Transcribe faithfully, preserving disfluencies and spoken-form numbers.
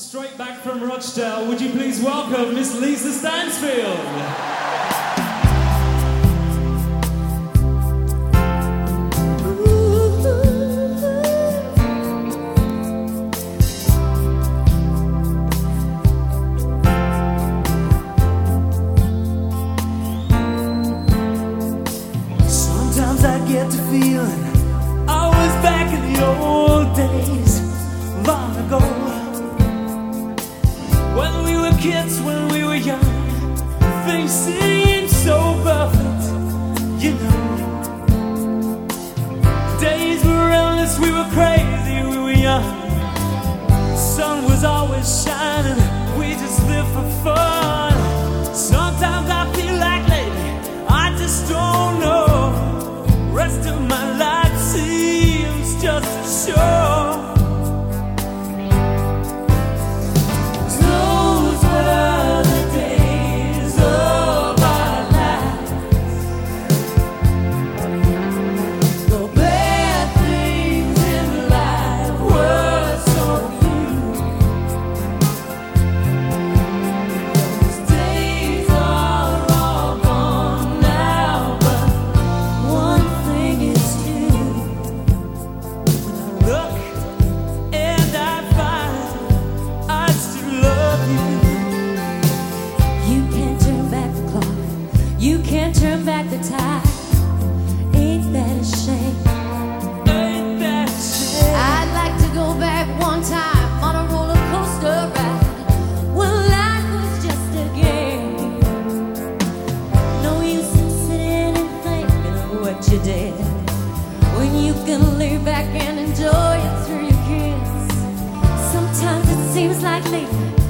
Straight back from Rochdale, would you please welcome Miss Lisa Stansfield? Sometimes I get the feeling I was back in the old days, long ago, when we were kids, when we were young. Things seemed so perfect, you know. Days were endless, we were crazy, we were young. Sun was always shining, we just lived for fun. Sometimes I feel like lately I just don't know. Rest of my life seems just a show. Those were the days of our lives. The bad things in life were so few. Those days are all gone now, but one thing is true. When I look and I find I still love you. You can't turn back the clock, you can't turn back the tide. Ain't that a shame? Ain't that a shame? I'd like to go back one time on a roller coaster ride when life was just a game. No use in sitting and thinking of what you did, when you can lay back and enjoy it through your kids. Sometimes it seems like lately